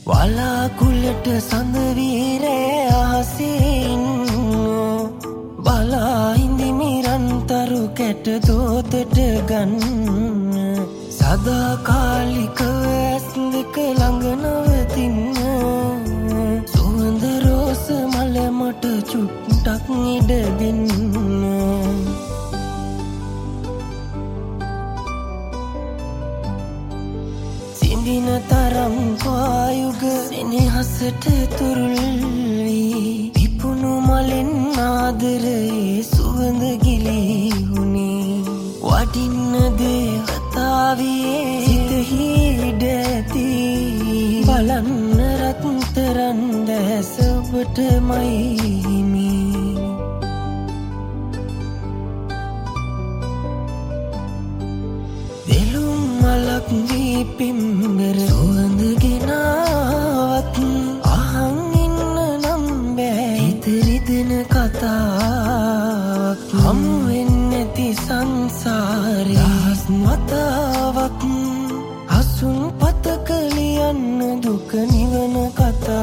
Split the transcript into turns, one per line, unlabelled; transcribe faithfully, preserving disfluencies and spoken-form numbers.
වලාකුළට සඳ වීරේ අහසින් බලා හිඳිමි රන්තරු කැට දෝතට ගන්න සදාකාලිකව ඇස් දෙක ළඟ නවතින්න සුවඳ රෝස මල මට චුට්ටක් ඉඩ දෙන්න සිඳින තරම් පායුග සෙනෙහසට තුරුල් වී පිපුණු මලෙන් ආදරයේ සුවඳ ගිලිහුණේ වටින්න දේවතාවියේ සිතෙහි ඉඩ ඇති බලන්න රත්තරන් දැස ඔබටමයි හිමි දෙලුම් මලක් වී පිම්බර සුවඳ ගෙනාවත් අහන් ඉන්න නම් බෑ හිත රිදෙන කතාවක් හමු වෙන්නේ නැති සංසාරේ රහස් මතාවක් හසුන් පතක ලියන්න දුක නිවන කතා